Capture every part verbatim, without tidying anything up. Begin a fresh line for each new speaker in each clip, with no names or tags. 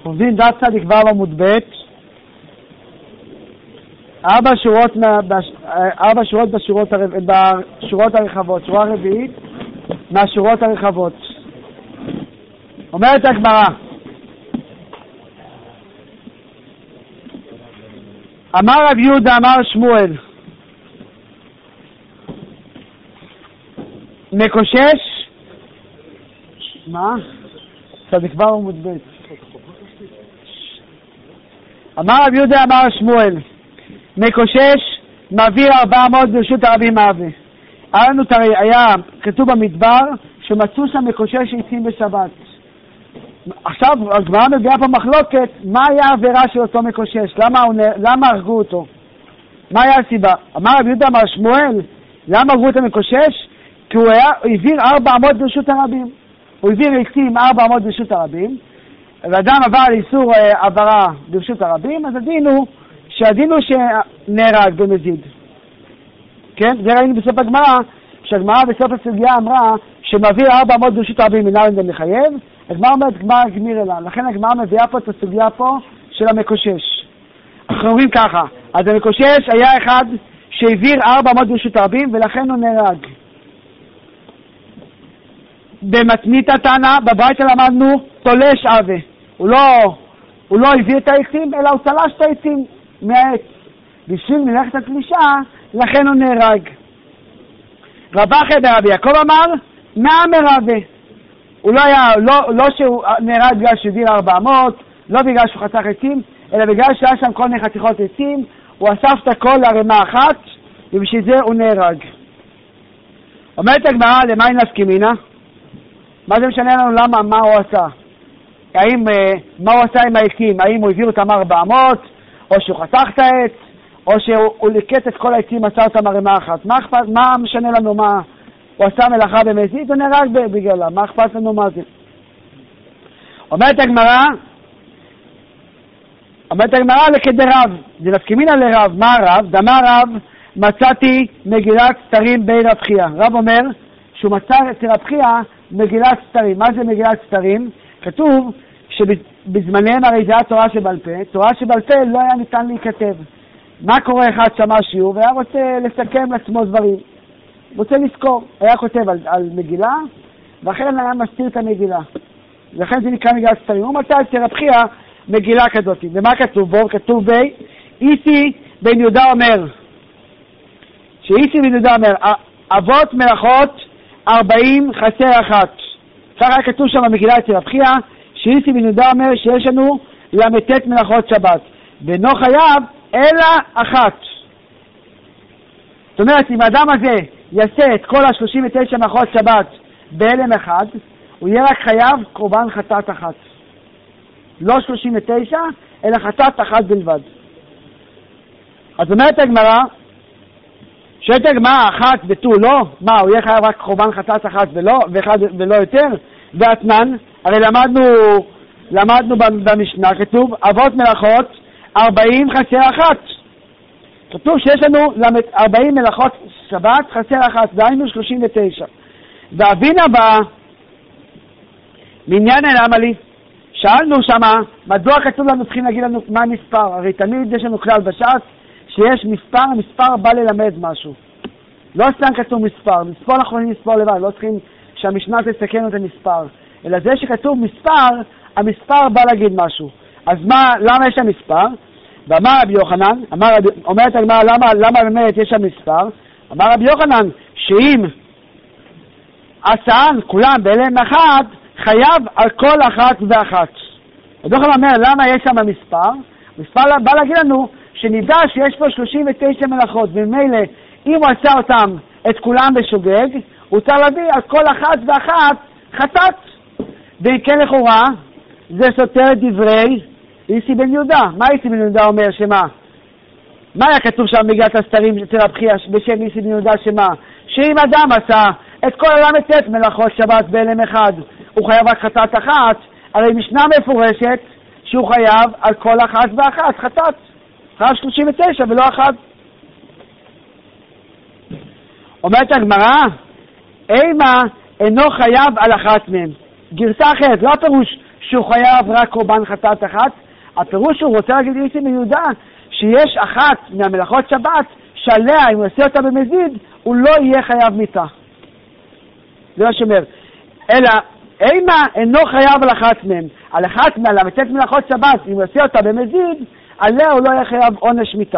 עובדים דף צדיק כבר עמוד ב', ארבע שורות, בש... ארבע שורות בשורות, הר... בשורות הרחבות, שורה רביעית מהשורות הרחבות. אומרת הגמרא, אמר רב יהודה אמר שמואל, מקושש, מה? צדיק כבר עמוד ב'. אמר רב יהודה אמר שמואל, מקושש מעביר ארבע מאות ברשות הרבים מהווה. היה לנו, היה כתוב במדבר שמצאו שם מקושש עצים בשבת. עכשיו הגמרא מביאה פה מחלוקת, מה היה העבירה של אותו מקושש? למה, למה הרגו אותו? מה היה הסיבה? אמר רב יהודה אמר שמואל, למה הרגו את המקושש? כי הוא היה, הוא העביר ארבע מאות ברשות הרבים. הוא העביר עצים ארבע מאות ברשות הרבים, ואדם עבר על איסור עברה ברשות הרבים, אז הדין הוא שהדין הוא שנהרג במזיד. כן? זה ראינו בסוף הגמרא, שהגמרא בסוף הסוגיה אמרה שמעביר ארבע מאות ברשות הרבים מנהל זה מחייב, הגמרא אומרת גמרא גמיר אלה. לכן הגמרא מביאה פה את הסוגיה פה של המקושש. אנחנו אומרים ככה, אז המקושש היה אחד שהעביר ארבע מאות ברשות הרבים ולכן הוא נהרג. במתנית התנא, בברייתא למדנו תולש עבה. הוא לא, הוא לא הביא את העצים, אלא הוא תלש את העצים מהעץ. בשביל מלאכת התלישה, לכן הוא נהרג. רב אחי ברבי יעקב אמר, נעמר עבה. הוא לא היה, לא, לא שהוא נהרג בגלל שהעביר ארבע מאות, לא בגלל שהוא חתך עצים, אלא בגלל שהיה שם כל מיני חתיכות עצים, הוא אסף את הכל לרמה אחת, ובשביל זה הוא נהרג. אומרת הגמרא, למה היא נפקימינה? מה זה משנה לנו למה, מה הוא עשה? האם, מה הוא עשה עם העצים? האם הוא העביר אותם ארבע מאות, או שהוא חתך את העץ, או שהוא ליקט את כל העצים, עשה אותם הרמה אחת? מה אכפת, מה משנה לנו מה? הוא עשה מלאכה במזיד, הוא נהרג בגללה, מה אכפת לנו מה זה? אומרת הגמרא, אומרת הגמרא לכדרב, זה נפקימינה לרב, מה הרב? דמה רב, מצאתי מגילת סתרים בי רב חייא. רב אומר שהוא מצא אצל רב חייא מגילת סתרים. מה זה מגילת סתרים? כתוב שבזמניהם הרי זה היה תורה שבעל פה, תורה שבעל פה לא היה ניתן להיכתב. מה קורה אחד שמע שיעור והיה רוצה לסכם לעצמו דברים, רוצה לזכור, היה כותב על, על מגילה ואחרי היה מסתיר את המגילה, לכן זה נקרא מגילת סתרים. הוא מצא אצל רב חייא מגילה כזאת. ומה כתוב בו? כתוב בי איסי בן יהודה אומר, שאיסי בן יהודה אומר, אבות מלאכות ארבעים חסר אחת. ככה כתוב שם במגילה אצל רב חייא, שאיסי בן יהודה אומר שיש לנו למתת מלאכות שבת, ואינו חייב אלא אחת. זאת אומרת, אם האדם הזה יעשה את כל ה-שלושים ותשע מלאכות שבת בהלם אחד, הוא יהיה רק חייב קורבן חטאת אחת. לא שלושים ותשע, אלא חטאת אחת בלבד. אז אומרת הגמרא, שאת הגמרא אחת ותו לא, מה, הוא יהיה חייב רק קורבן חטאת אחת ולא, ואחד ולא יותר? ואתנן, הרי למדנו, למדנו במשנה, כתוב, אבות מלאכות, ארבעים חסר אחת. כתוב שיש לנו ארבעים מלאכות שבת, חסר אחת, דהיינו שלושים ותשע. והבין הבא, מעניין למה לי, שאלנו שמה, מדוע כתוב לנו, צריכים להגיד לנו מה המספר? הרי תמיד יש לנו כלל בש"ס, שיש מספר, המספר בא ללמד משהו. לא סתם כתוב מספר, מספר אנחנו יכולים לספור לבד, לא צריכים שהמשנה תסכן את המספר, אלא זה שכתוב מספר, המספר בא להגיד משהו. אז מה, למה יש שם מספר? ואמר רבי יוחנן, אמר, אומרת הגמרא, למה, למה באמת יש שם מספר? אמר רבי יוחנן, שאם עשן כולם בהלם אחת, חייב על כל אחת ואחת. רבי יוחנן אומר, למה יש שם מספר? מספר בא להגיד לנו, שנדע שיש פה שלושים ותשע מלאכות, ומילא אם הוא עשה אותם את כולם בשוגג, הוא צריך להביא על כל אחת ואחת חטאת. וכן לכאורה, זה סותר את דברי איסי בן יהודה. מה איסי בן יהודה אומר? שמה? מה היה כתוב שם מגילת הסתרים אצל רב חייא בשם איסי בן יהודה? שמה? שאם אדם עשה את כל הל"ט מלאכות שבת בהלם אחד, הוא חייב רק חטאת אחת, הרי משנה מפורשת שהוא חייב על כל אחת ואחת חטאת. חייב שלושים ותשע ולא אחת. אומרת הגמרא, אימה אינו חייב על אחת מהם. גרסה אחרת, לא הפירוש שהוא חייב רק קורבן חטאת אחת? הפירוש הוא רוצה להגיד איסי מיודע שיש אחת מהמלאכות שבת שעליה אם הוא יעשה אותה במזיד הוא לא יהיה חייב מיתה. זה מה שאומר. אלא אימה אינו חייב על אחת מהם. על אחת מהלמתת מלאכות שבת אם הוא יעשה אותה במזיד עליה הוא לא יהיה חייב עונש מיתה.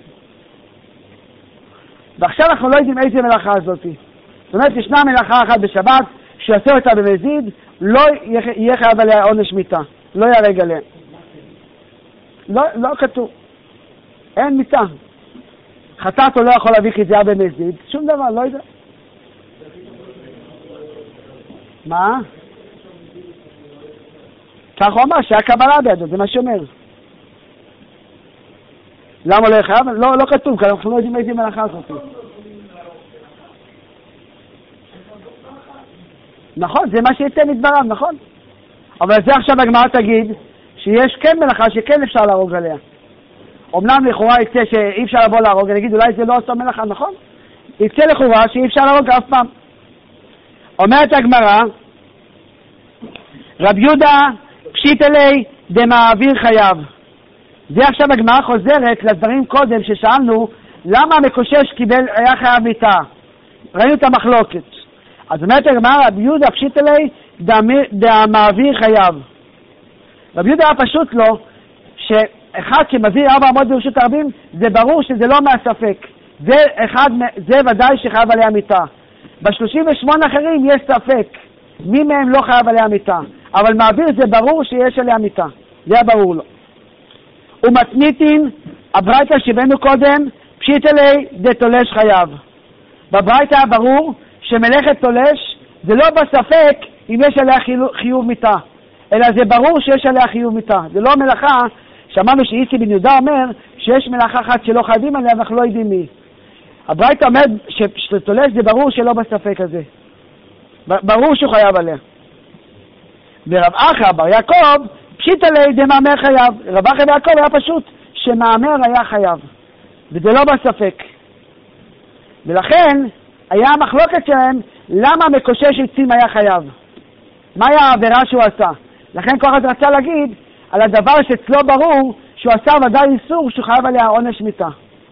ועכשיו אנחנו לא יודעים איזה מלאכה הזאת. זאת אומרת ישנה מלאכה אחת בשבת שיעשה אותה במזיד לא יהיה חייב עליה עונש מיתה. לא ירג עליה. לא, לא כתוב. אין מיתה. חטאת הוא לא יכול להביא חזייה במזיד. שום דבר, לא יודע. מה? כך הוא אמר שהיה קבלה בידו, זה מה שאומר. למה לא חייב? לא, לא כתוב, כי אנחנו לא יודעים איזה מלאכה הזאת. נכון, זה מה שיצא מדבריו, נכון? אבל זה עכשיו הגמרא תגיד שיש כן מלאכה שכן אפשר להרוג עליה. אמנם לכאורה יצא שאי אפשר לבוא להרוג, אני אגיד אולי זה לא עושה מלאכה, נכון? יצא לכאורה שאי אפשר להרוג אף פעם. אומרת הגמרא, רב יהודה פשיט אלי דמעביר חייב. זה עכשיו הגמרא חוזרת לדברים קודם ששאלנו למה המקושש קיבל היה חייב מיתה. ראינו את המחלוקת. אז אומרת הגמרא, רב יהודה פשיט אלי דמעביר חייב. רב יהודה היה פשוט לו שאחד שמביא ארבע אמות ברשות הרבים זה ברור שזה לא מהספק. זה, אחד, זה ודאי שחייב עליה מיתה. ב-שלושים ושמונה אחרים יש ספק. מי מהם לא חייב עליה מיתה. אבל מעביר זה ברור שיש עליה מיתה. זה היה ברור לו. ומתניתין, הברייתא שבנו קודם, פשיט אלי דתולש חייב. בברייתא היה ברור שמלאכת תולש זה לא בספק אם יש עליה חיוב מיתה. אלא זה ברור שיש עליה חיוב מיתה. זה לא מלאכה, שמענו שאיסי בן יהודה אומר שיש מלאכה אחת שלא חייבים עליה ואנחנו לא יודעים מי. הברייתא אומר שתולש זה ברור שלא בספק הזה. ברור שהוא חייב עליה. ורב אחא בר יעקב פשיט עלי דמאמר חייב. רב אחא בר יעקב היה פשוט שמאמר היה חייב. וזה לא בספק. ולכן היה המחלוקת שלהם למה מקושש עצים היה חייב. מה היה העבירה שהוא עשה? לכן כל אחד רצה להגיד על הדבר שאצלו ברור שהוא עשה ודאי איסור שהוא חייב עליה עונש מיתה.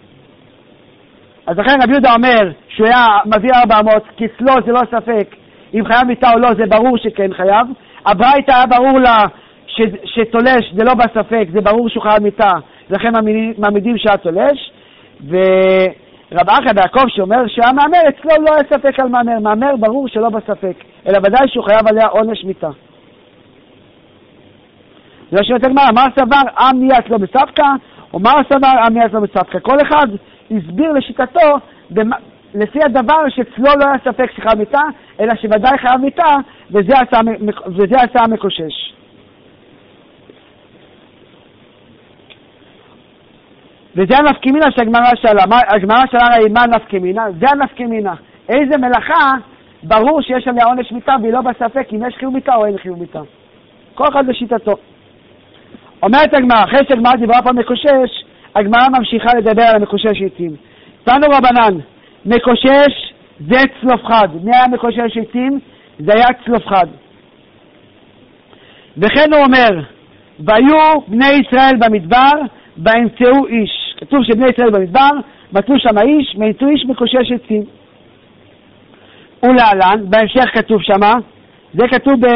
אז לכן רב יהודה אומר שהוא היה מביא ארבע אמות, כי אצלו זה לא ספק אם חייב מיתה או לא, זה ברור שכן חייב. הברייתא היה ברור לה ש, שתולש זה לא בספק, זה ברור שהוא חייב מיתה, לכן מעמידים שהיה תולש. ורב אחא בר יעקב שאומר שהיה מאמר, אצלו לא היה ספק על מאמר, מאמר ברור שלא בספק, אלא ודאי שהוא חייב עליה עונש מיתה. זה שאתה גמרא, מה סבר עם נהיה אצלו בספקא, או מה סבר עם נהיה אצלו בספקא. כל אחד הסביר לשיטתו במה, לפי הדבר שאצלו לא היה ספק שחייב מיתה, אלא שוודאי חייב מיתה, וזה עשה, וזה עשה המקושש. וזה הנפקמינה שהגמרא שאלה. הגמרא שאלה הרי מה נפקמינה? זה הנפקמינה. איזה מלאכה ברור שיש עליה עונש מיתה, והיא לא בספק אם יש חיוב מיתה או אין חיוב מיתה. כל אחד לשיטתו. אומרת הגמרא, אחרי שהגמרא דיברה פה מקושש, הגמרא ממשיכה לדבר על המקושש עצים. תנו רבנן, מקושש זה צלופחד. מי היה מקושש עצים? זה היה צלופחד. וכן הוא אומר, והיו בני ישראל במדבר, באמצעו איש. כתוב שבני ישראל במדבר, מצאו שם איש, מאמצעו איש מקושש עצים. ולהלן, בהמשך כתוב שמה, זה כתוב ב...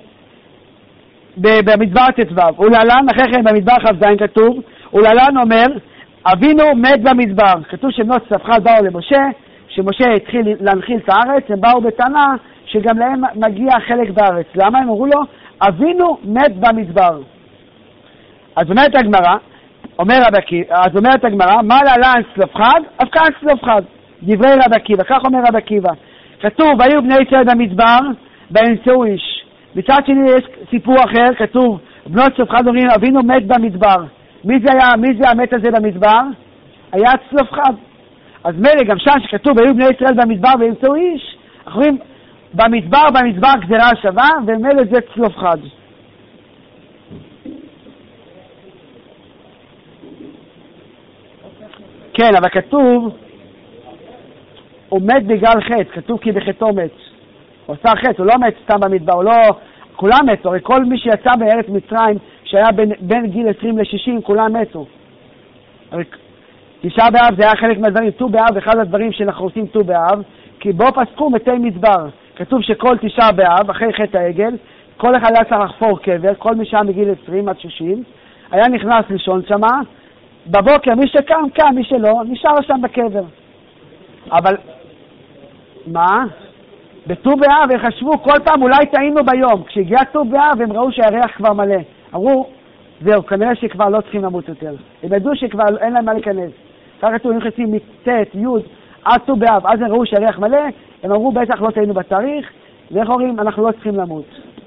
במדבר תתבב. ולהלן, אחרי כן במדבר ח"ז כתוב, ולהלן אומר, אבינו מת במדבר. כתוב שבנות צלפחד באו למשה, שמשה התחיל להנחיל את הארץ, הם באו בטענה שגם להם מגיע חלק בארץ. למה? הם אמרו לו, אבינו מת במדבר. אז אומרת הגמרא, אומר רב עקיבא, אז אומרת הגמרא, מה להלן צלפחד? אף כאן צלפחד. דברי רב עקיבא, כך אומר רב עקיבא. כתוב, היו בני ישראל במדבר, באמצעו איש. מצד שני יש סיפור אחר, כתוב, בנות צלפחד אומרים, אבינו מת במדבר. מי זה היה, מי זה המת הזה במדבר? היה צלפחד. אז מילא, גם שם שכתוב, היו בני ישראל במדבר באמצעו איש, אנחנו רואים, במדבר, במדבר גזירה שווה, ומילא זה צלפחד. כן, אבל כתוב, הוא מת בגלל חטא, כתוב כי בחטאו מת. הוא עשה חטא, הוא לא מת סתם במדבר, הוא לא כולם מתו, הרי כל מי שיצא בארץ מצרים, שהיה בין, בין גיל עשרים ל-שישים, כולם מתו. הרי תשעה באב זה היה חלק מהדברים, ט"ו באב, אחד הדברים שאנחנו עושים ט"ו באב, כי בו פסקו מתי מדבר. כתוב שכל תשעה באב, אחרי חטא העגל, כל אחד היה צריך לחפור קבר, כל מי שהיה מגיל עשרים עד שישים, היה נכנס לישון שמה, בבוקר מי שקם, קם, מי שלא, נשאר שם בקבר. אבל, מה? בט"ו באב הם חשבו כל פעם, אולי טעינו ביום. כשהגיע ט"ו באב הם ראו שהריח כבר מלא. אמרו, זהו, כנראה שכבר לא צריכים למות יותר. הם ידעו שכבר אין להם מה להיכנס. ככה כתוב, הם נכנסים מט' י' עד ט"ו באב, אז הם ראו שהריח מלא, הם אמרו, בטח לא טעינו בתאריך, ואיך אומרים, אנחנו לא צריכים למות.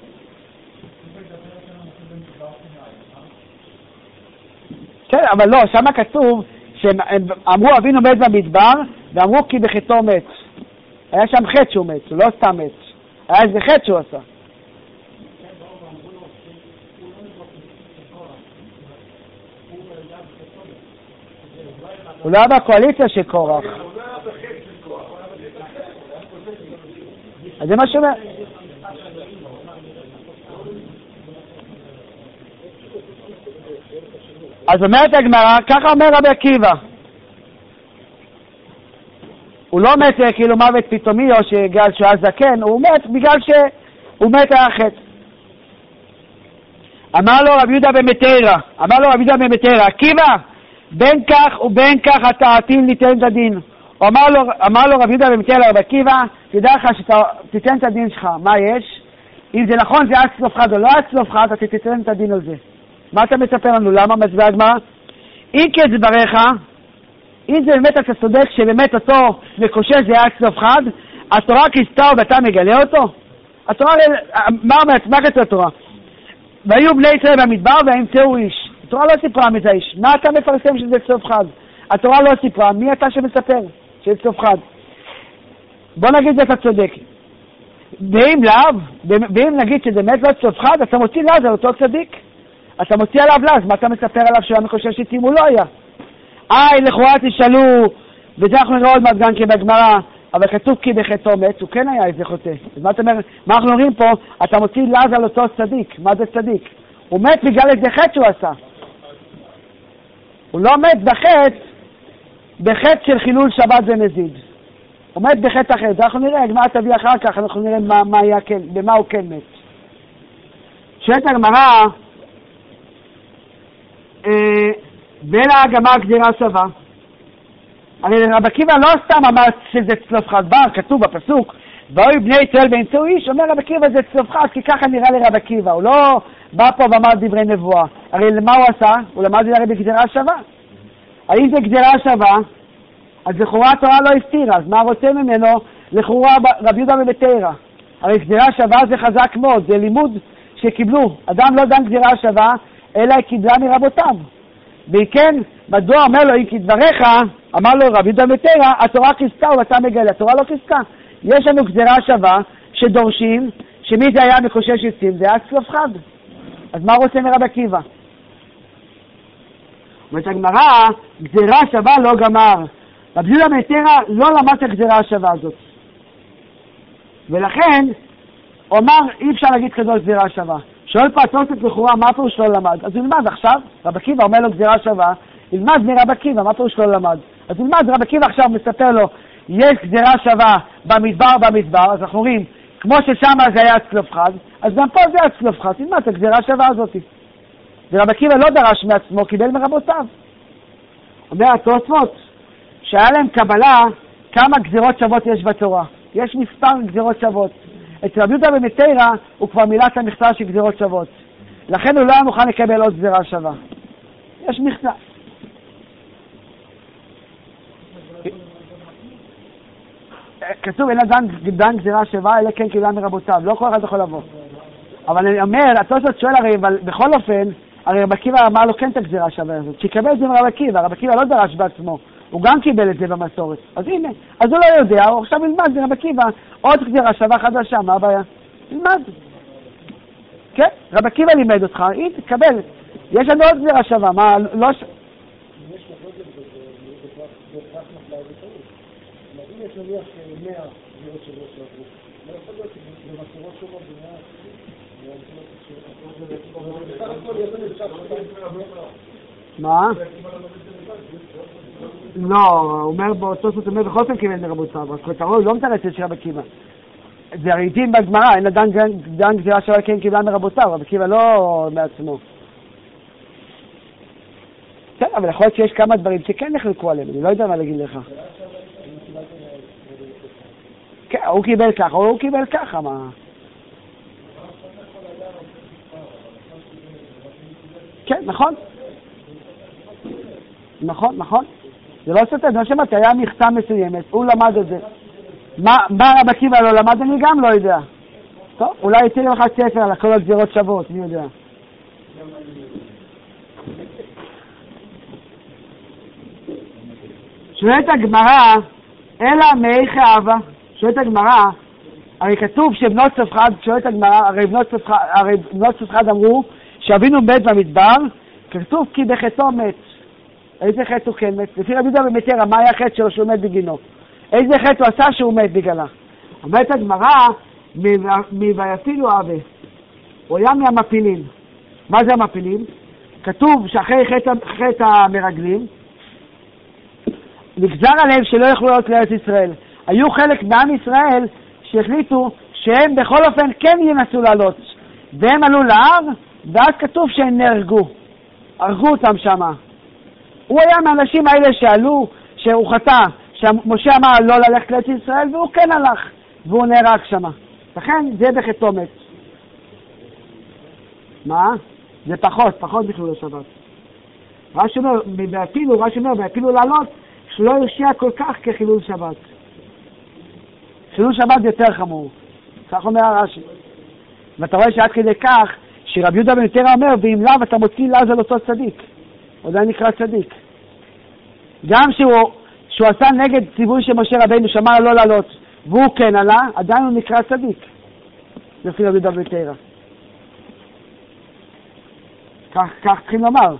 כן, אבל לא, שם כתוב שהם אמרו אבינו מת במדבר, ואמרו כי בחטאו מת. היה שם חטא שהוא מת, הוא לא סתם מת. היה איזה חטא שהוא עשה. הוא לא היה בקואליציה של קורח. אז זה מה שאומר. אז אומרת הגמרא, ככה אומר רבי עקיבא. הוא לא מת כאילו מוות פתאומי או שגלל שהוא היה זקן, הוא מת בגלל שהוא מת היה חטא. אמר לו רבי יהודה בן מתירא, אמר לו רבי יהודה בן מתירא, עקיבא, בין כך ובין כך אתה עתיד ליתן את הדין. אמר לו, אמר לו רבי יהודה בן מתירא לרבי עקיבא, תדע לך שתיתן את הדין שלך, מה יש? אם זה נכון זה היה צלופחד או לא היה צלופחד, אתה תיתן את הדין על זה. מה אתה מספר לנו? למה מצביע הגמרא? אם כדבריך, אם זה באמת אתה צודק שבאמת אותו מקושש זה היה צלופחד, התורה כיסתה ואתה מגלה אותו? התורה, מה אומרת? מה כתוב התורה? והיו בני ישראל במדבר והמצאו איש. התורה לא סיפרה מזה איש. מה אתה מפרסם שזה צלופחד? התורה לא סיפרה. מי אתה שמספר שזה צלופחד? בוא נגיד שאתה צודק. ואם לאו, ואם נגיד שזה באמת לא צלופחד, אתה מוציא לעז על אותו צדיק. אתה מוציא עליו לעז, מה אתה מספר עליו שהוא היה מקושש איתי אם הוא לא היה? איי, לכאורה תשאלו, וזה אנחנו נראה עוד מעט גם כבגמרא, אבל כתוב כי בחטאו מת, הוא כן היה איזה חוטא. אז מה אתה אומר, מה אנחנו אומרים פה? אתה מוציא לעז על אותו צדיק. מה זה צדיק? הוא מת בגלל איזה חטא שהוא עשה. הוא לא מת בחטא, בחטא של חילול שבת ונזיד. הוא מת בחטא אחר. אנחנו נראה, הגמרא תביא אחר כך, אנחנו נראה מה, מה היה כן, במה הוא כן מת. שואלת הגמרא, אה, בין הגמרא גזירה שווה. הרי רבי עקיבא לא סתם אמר שזה צלופחד, בר, כתוב בפסוק, והיו בני ישראל והמצאו איש, אומר רבי עקיבא זה צלופחד, כי ככה נראה לרבי עקיבא, הוא לא בא פה ואמר דברי נבואה. הרי מה הוא עשה? הוא למד את זה הרי בגזירה שווה. האם זה גזירה שווה? אז לכאורה התורה לא הסתירה, אז מה רוצה ממנו? לכאורה רבי יהודה בן מתירא. הרי גזירה שווה זה חזק מאוד, זה לימוד שקיבלו. אדם לא דן גזירה שווה, אלא היא קיבלה מרבותיו. וכן, מדוע אומר לו, אם כדבריך, אמר לו רבי יהודה בן מתירא, התורה כיסתה ואתה מגלה, התורה לא כיסתה. יש לנו גזירה שווה שדורשים, שמי זה היה מקושש עצים, זה היה צלופחד. אז מה רוצה מרבי עקיבא? אומרת הגמרא, גזירה שווה לא גמר. רבי יהודה בן מתירא לא למד את הגזירה השווה הזאת. ולכן, הוא אמר, אי אפשר להגיד כזאת גזירה שווה. שואל פה התוספות לכאורה, מה פירוש לא למד? אז הוא ילמד עכשיו, רבי עקיבא אומר לו גזירה שווה, ילמד מרבי עקיבא, מה פירוש לא למד? אז ילמד, רבי עקיבא עכשיו מספר לו, יש גזירה שווה במדבר במדבר, אז אנחנו אומרים, כמו ששם זה היה צלופחד, אז גם פה זה היה צלופחד, תלמד את הגזירה השווה הזאת. ורבי עקיבא לא דרש מעצמו, קיבל מרבותיו. אומר התוספות, שהיה להם קבלה, כמה גזירות שוות יש בתורה. יש מספר גזירות שוות. אצל רבי יהודה בן מתירא הוא כבר מילא את המכסה של גזירות שוות. לכן הוא לא היה מוכן לקבל עוד גזירה שווה. יש מכסה. כתוב, אין אדם דן גזירה שווה, אלא כן קיבלה מרבותיו. לא כל אחד יכול לבוא. אבל אני אומר, התוספות שואל הרי, אבל בכל אופן, הרי רבי עקיבא אמר לו כן את הגזירה שווה הזאת. שיקבל את זה מרבי עקיבא. רבי עקיבא לא דרש בעצמו. הוא גם קיבל את זה במסורת. אז הנה, אז הוא לא יודע, הוא עכשיו ילמד מרבי עקיבא עוד גזירה שווה חדשה, מה הבעיה? ילמד. כן, רבי עקיבא לימד אותך, הנה, תקבל. יש לנו עוד גזירה שווה, מה, לא ש...
יש לך את זה, זה רק מחלה בטעות. אם יש נניח מאה גזירות שלא שעברו, לא יכול להיות שבמסורות שונות במאה
מה? לא, הוא אומר באותו זאת אומר בכל פעם קיבל מרבות סבא, כותרו לא מתרצת של רבי עקיבא. זה הריטים בגמרא, אין לדן דן גזירה שווה כן קיבלה מרבות סבא, רבי עקיבא לא בעצמו. כן, אבל יכול להיות שיש כמה דברים שכן נחלקו עליהם, אני לא יודע מה להגיד לך. כן, הוא קיבל ככה, או הוא קיבל ככה, מה? כן, נכון. נכון, נכון. זה לא סותר, לא שמעתי, היה מכסה מסוימת, הוא למד את זה. מה, מה רבי עקיבא לא למד, אני גם לא יודע. טוב, אולי יצא לך ספר על כל הגזירות שוות, מי יודע. שואלת הגמרא, אלא מאיך אהבה? שואלת הגמרא, הרי כתוב שבנות צלפחד, שואלת הגמרא, הרי בנות צלפחד, הרי בנות צלפחד אמרו שאבינו מת במדבר, כתוב כי בחטאו מת. איזה חטא הוא כן מת? לפי רבי יהודה במטרה, מה היה החטא שלו שהוא מת בגינו? איזה חטא הוא עשה שהוא מת בגלה? אומרת הגמרא, מ"ויפילו אבה", הוא היה מהמפילים. מה זה המפילים? כתוב שאחרי חטא, חטא המרגלים, נגזר עליהם שלא יוכלו להיות לארץ ישראל. היו חלק מעם ישראל שהחליטו שהם בכל אופן כן ינסו לעלות. והם עלו להר, ואז כתוב שהם נהרגו. הרגו אותם שמה. הוא היה מהאנשים האלה שעלו, שהוא חטא, שמשה אמר לא ללכת לארץ ישראל, והוא כן הלך, והוא נהרג שמה. לכן זה בחטאו מת. מה? זה פחות, פחות בחילול השבת. רש"י אומר, ואפילו, רש"י אומר, ואפילו לעלות, שלא הרשיע כל כך כחילול שבת. חילול שבת זה יותר חמור. כך אומר הרש"י. ואתה רואה שעד כדי כך, שרבי יהודה במטרה אומר, ואם לאו אתה מוציא לעז על אותו צדיק. עדיין נקרא צדיק. גם שהוא, שהוא עשה נגד ציווי של משה רבינו, שאמר לא לעלות, והוא כן עלה, עדיין הוא נקרא צדיק. לפי רבי יהודה במטרה. כך, כך צריכים לומר.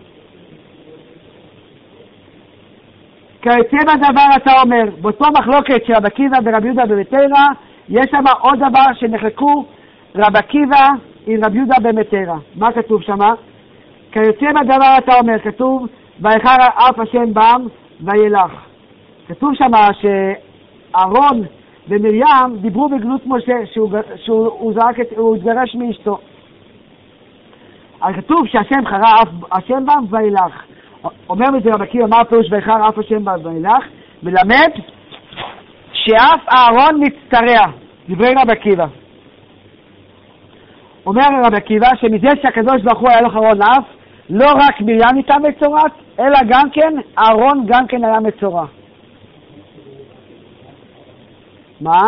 כיוצא בדבר אתה אומר, באותו מחלוקת של רבי עקיבא ורבי יהודה במטרה, יש שם עוד דבר שנחלקו רבי עקיבא עם רבי יהודה במטרה. מה כתוב שם? כיוצא בדבר אתה אומר, כתוב, ויחר אף השם בם וילך. כתוב שם שאהרון ומרים דיברו בגלות משה, שהוא, שהוא, שהוא, שהוא התגרש מאשתו. אז כתוב שהשם חרה אף השם בם וילך. אומר מזה רבי עקיבא, מה הפירוש ויחר אף השם בם וילך? מלמד שאף אהרון מצטרע. דברי רבי עקיבא. אומר רבי עקיבא שמזה שהקדוש ברוך הוא היה לו חרון אף, לא רק מרים הייתה מצורעת, אלא גם כן, אהרון גם כן היה מצורע. מה?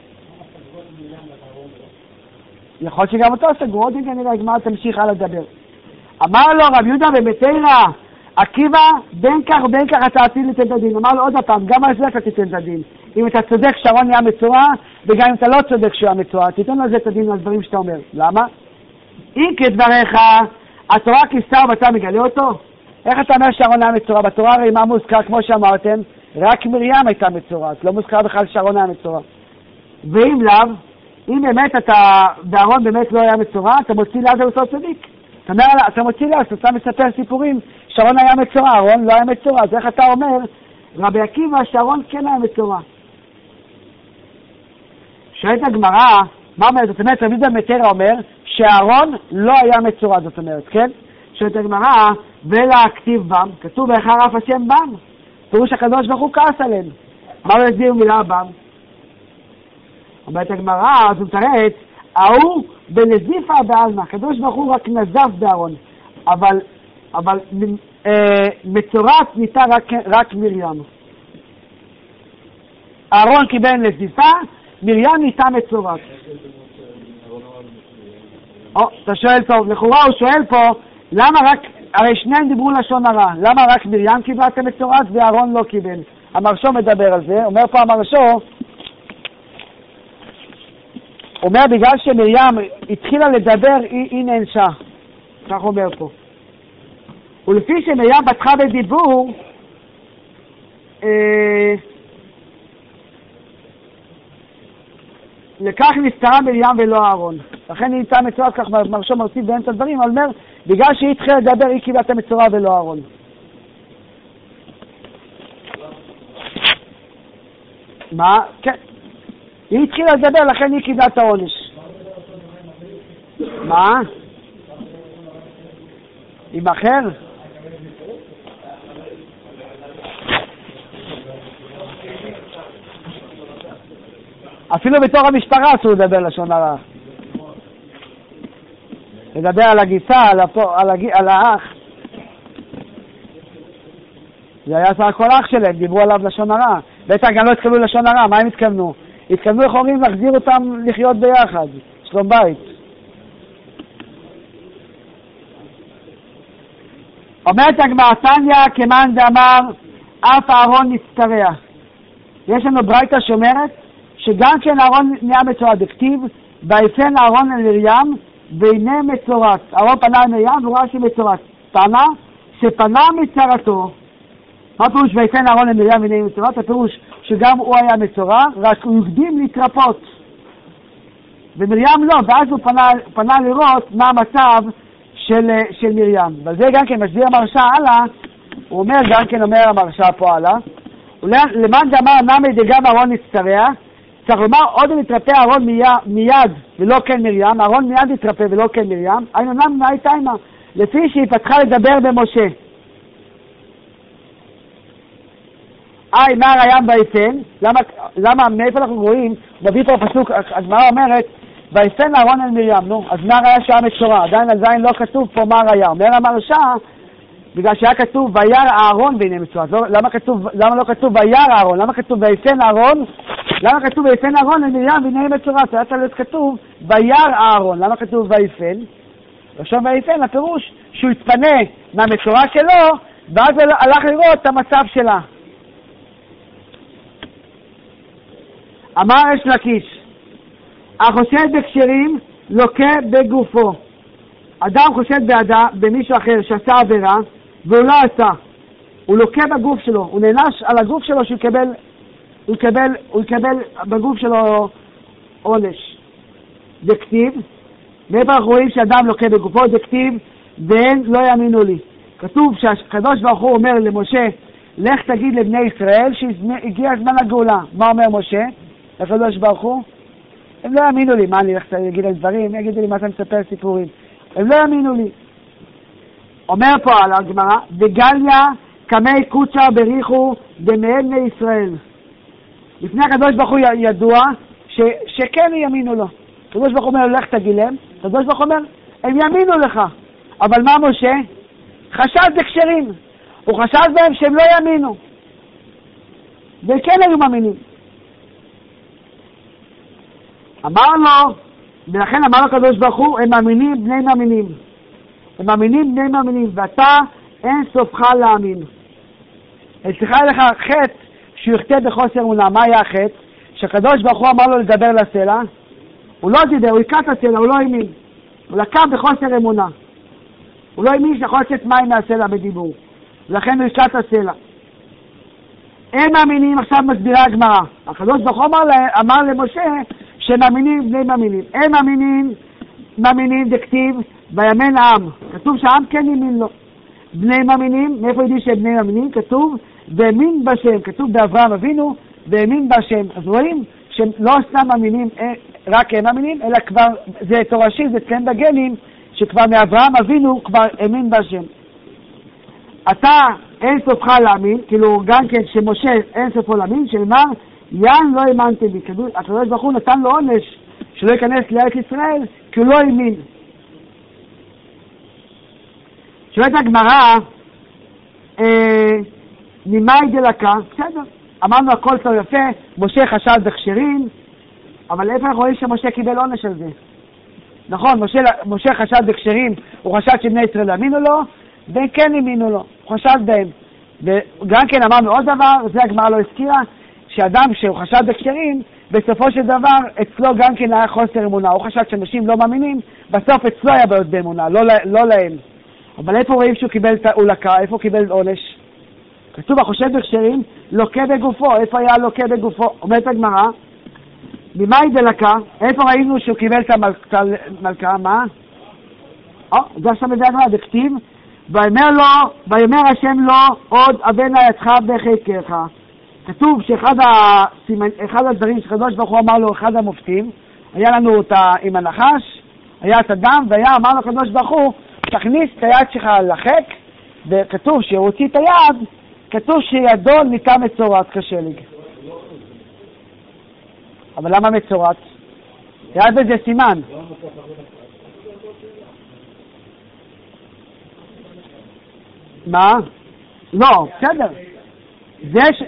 יכול שגם אותו סגרו, עוד כנראה הגמרא תמשיך הלאה לדבר. אמר לו רבי יהודה במטרה, עקיבא, בין כך ובין כך אתה עתיד לתת את הדין. אמר לו עוד הפעם, גם על זה אתה תיתן את הדין. אם אתה צודק שאהרון היה מצורע, וגם אם אתה לא צודק שהוא היה מצורע, תיתן על זה את הדין על דברים שאתה אומר. למה? אם כדבריך, התורה כיסה ואתה מגלה אותו? איך אתה אומר שאהרון היה מצורע? בתורה הרי מה מוזכר, כמו שאמרתם, רק מרים הייתה מצורעת, לא מוזכר בכלל שאהרון היה מצורע. ואם לאו, אם באמת אתה, ואהרון באמת לא היה מצורע, אתה מוציא לעז על אותו צדיק. אתה, אומר, אתה מוציא לעז, אתה מספר סיפורים, שאהרון היה מצורע, אהרון לא היה מצורע. אז איך אתה אומר, רבי עקיבא, שאהרון כן היה מצורע? שואלת הגמרא, מה אומרת? זאת אומרת, רבי יהודה במטרה אומר, שאהרון לא היה מצורע, זאת אומרת, כן? שואלת הגמרא, ולהכתיב בם, כתוב ויחר אף השם בם. פירוש הקדוש ברוך הוא כעס עליהם. מה הוא הסביר מילה בם? אומרת הגמרא, אז הוא מתרץ, ההוא בנזיפה בעלמא, הקדוש ברוך הוא רק נזף באהרון, אבל, אבל אה, מצורעת ניתה רק, רק מרים. אהרון קיבל נזיפה, מרים ניתה מצורעת. או, אתה שואל טוב, לכאורה הוא שואל פה, למה רק, הרי שניהם דיברו לשון הרע, למה רק מרים קיבלה את המצורעת ואהרון לא קיבל? המרשו מדבר על זה, אומר פה המרשו, אומר בגלל שמרים התחילה לדבר, היא, היא נענשה. כך אומר פה. ולפי שמרים פתחה בדיבור, אה, לכך נסתרה מרים ולא אהרון. לכן נמצא מצורע, כך מרשו מרציב באמצע הדברים, אבל אומר, בגלל שהיא התחילה לדבר, היא קיבלה את המצורע ולא אהרון. מה? כן. היא התחילה לדבר, לכן היא קיבלה את העונש. מה? עם אחר? אפילו בתור המשטרה אסור לדבר לשון הרע. לדבר על הגיסה, על, הפו, על, הג... על האח. זה היה סך הכל אח שלהם, דיברו עליו לשון הרע. בטח גם לא התכוונו לשון הרע, מה הם התכוונו? התכוונו איך אומרים להחזיר אותם לחיות ביחד, שלום בית. אומרת הגמרא תניא כמאן דאמר אף אהרון נצטרע. יש לנו ברייתא שאומרת שגם כן אהרון נהיה מצורע, דכתיב ויפן אהרון אל מרים והנה מצורע. אהרון פנה אל מרים והוא ראה שהיא מצורע. טענה שפנה מצרתו. מה פירוש ויפן אהרון אל מרים והנה מצורע? הפירוש שגם הוא היה מצורע, רק הוא הקדים להתרפות ומרים לא, ואז הוא פנה, פנה לראות מה המצב של, של מרים. ועל זה גם כן מסביר המרשע הלאה, הוא אומר גם כן, אומר המרשע פה הלאה, למאן דאמר נמי דגם אהרון נצטרע, צריך לומר עוד אם יתרפא אהרון מיד ולא כן מרים, אהרון מיד יתרפא ולא כן מרים, היינו נמי נאי תימה, לפי שהיא פתחה לדבר במשה. אי נער הים ויפן, למה, למה, מאיפה אנחנו רואים, מביא פה פסוק, הגמרא אומרת, ויפן אהרון אל מרים, נו, אז נער היה שעה מצורע, עדיין עדיין לא כתוב פה מר היה, אומר המרשע, בגלל שהיה כתוב וירא אהרון והנה מצורע, לא, למה, כתוב, למה לא כתוב וירא אהרון, למה כתוב ויפן אהרון, למה כתוב ויפן אהרון אל מרים והנה מצורע, זה היה צריך כתוב וירא אהרון, למה כתוב ויפן, עכשיו ויפן, הפירוש שהוא התפנה מהמצורע שלו, ואז הלך לראות את המצב שלה. אמר יש לקיש, החושד בקשרים לוקה בגופו. אדם חושד באדם, במישהו אחר שעשה עבירה, והוא לא עשה. הוא לוקה בגוף שלו, הוא נענש על הגוף שלו שהוא יקבל, הוא יקבל, הוא יקבל בגוף שלו עונש. דכתיב, מאיפה אנחנו רואים שאדם לוקה בגופו, דכתיב, ואין לא יאמינו לי. כתוב שהקדוש ברוך הוא אומר למשה, לך תגיד לבני ישראל שהגיע הזמן הגאולה. מה אומר משה? הקדוש ברוך הוא? הם לא יאמינו לי. מה אני הולך להגיד להם דברים? יגידו לי מה אתה מספר סיפורים. הם לא יאמינו לי. אומר פה על הגמרא, דגליה קמי קוצ'ה בריחו דמיהם בני ישראל. לפני הקדוש ברוך הוא ידוע ש, שכן יאמינו לו. הקדוש ברוך הוא אומר, לך תגיד להם. הקדוש ברוך הוא אומר, הם יאמינו לך. אבל מה משה? חשד בקשרים. הוא חשד בהם שהם לא יאמינו. וכן היו מאמינים. אמר לו, ולכן אמר לו הקדוש ברוך הוא, הם מאמינים בני מאמינים. הם מאמינים בני מאמינים, ואתה אין סופך להאמין. סליחה לך חטא שהוא יחטא בחוסר אמונה. מה היה החטא? שהקדוש ברוך הוא אמר לו לדבר לסלע, הוא לא דיבר, הוא יקע את הסלע, הוא לא האמין. הוא לקע בחוסר אמונה. הוא לא האמין שיכול לצאת מים מהסלע בדיבור. ולכן הוא יקע את הסלע. הם מאמינים, עכשיו מסבירה הגמרא. הקדוש ברוך הוא אמר, אמר למשה שהם מאמינים בני מאמינים. הם מאמינים, מאמינים דכתיב, ויאמן העם. כתוב שהעם כן האמין לו. בני מאמינים, מאיפה יודעים שהם בני מאמינים? כתוב, והאמין בשם. כתוב באברהם אבינו, והאמין בשם. אז רואים שהם לא סתם מאמינים, רק הם מאמינים, אלא כבר, זה תורשי, זה כן בגנים, שכבר מאברהם אבינו כבר האמין בשם. אתה אין סופך להאמין, כאילו גם כן שמשה אין סופו להאמין, שאמר, יען לא האמנתם בי. הקדוש ברוך הוא נתן לו עונש שלא ייכנס לארץ ישראל, כי הוא לא האמין. שואלת הגמרא, אה, נימי דלקה, בסדר, אמרנו הכל טוב יפה, משה חשד בכשרים, אבל איפה אנחנו רואים שמשה קיבל עונש על זה? נכון, משה, משה חשד בכשרים, הוא חשד שבני ישראל האמינו לו, והם כן האמינו לו, הוא חשד בהם. וגם כן אמרנו עוד דבר, זה הגמרא לא הזכירה, שאדם שהוא חשד בכשרים, בסופו של דבר אצלו גם כן היה חוסר אמונה, הוא חשד שאנשים לא מאמינים, בסוף אצלו היה בעיות באמונה, לא, לא להם. אבל איפה רואים שהוא קיבל את ההולקה, איפה הוא קיבל עונש? כתוב החושד בכשרים, לוקה בגופו, איפה היה לוקה בגופו? אומרת הגמרא, ממה היא דלקה? איפה ראינו שהוא קיבל את המלכה? מה? או, זה עכשיו מדע גמרא, בכתיב, ויאמר לו, ויאמר השם לו, עוד אבן ידך בחיקך. כתוב שאחד הסימנ... אחד הדברים שקדוש ברוך הוא אמר לו, אחד המופתים, היה לנו אותה עם הנחש, היה את הדם, והיה אמר לו קדוש ברוך הוא, תכניס את היד שלך לחק, וכתוב שהוא הוציא את היד, כתוב שידו ניתה מצורעת כשלג. אבל למה מצורעת? היה בזה סימן. מה? לא, בסדר. זה ש...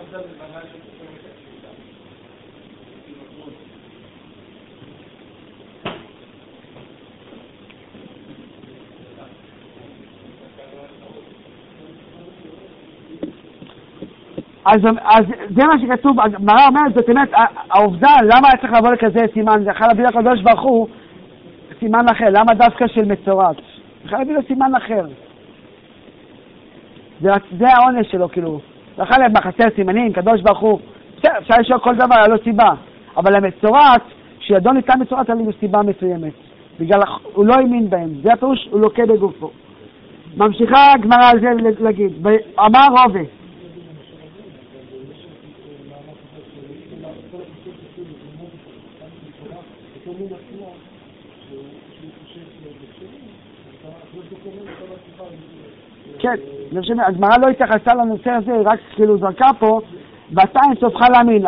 אז, אז זה מה שכתוב, הגמרא אומרת, זאת אומרת, העובדה, למה היה צריך לבוא לכזה סימן? זה יכול להביא לקדוש ברוך הוא סימן אחר, למה דווקא של מצורעת? יכול להביא לו סימן אחר. זה, זה העונש שלו, כאילו. יכול להביא בחסר סימנים, קדוש ברוך הוא, אפשר לשאול כל דבר, היה לו סיבה. אבל המצורעת, שידו ניתה מצורעת, היה לו סיבה מסוימת. בגלל, הוא לא האמין בהם, זה הפירוש, הוא לוקה בגופו. ממשיכה הגמרא על זה להגיד, אמר רובה, כן, הגמרא לא התייחסה לנושא הזה, רק כאילו זרקה פה, ואתה אין סופך להאמין.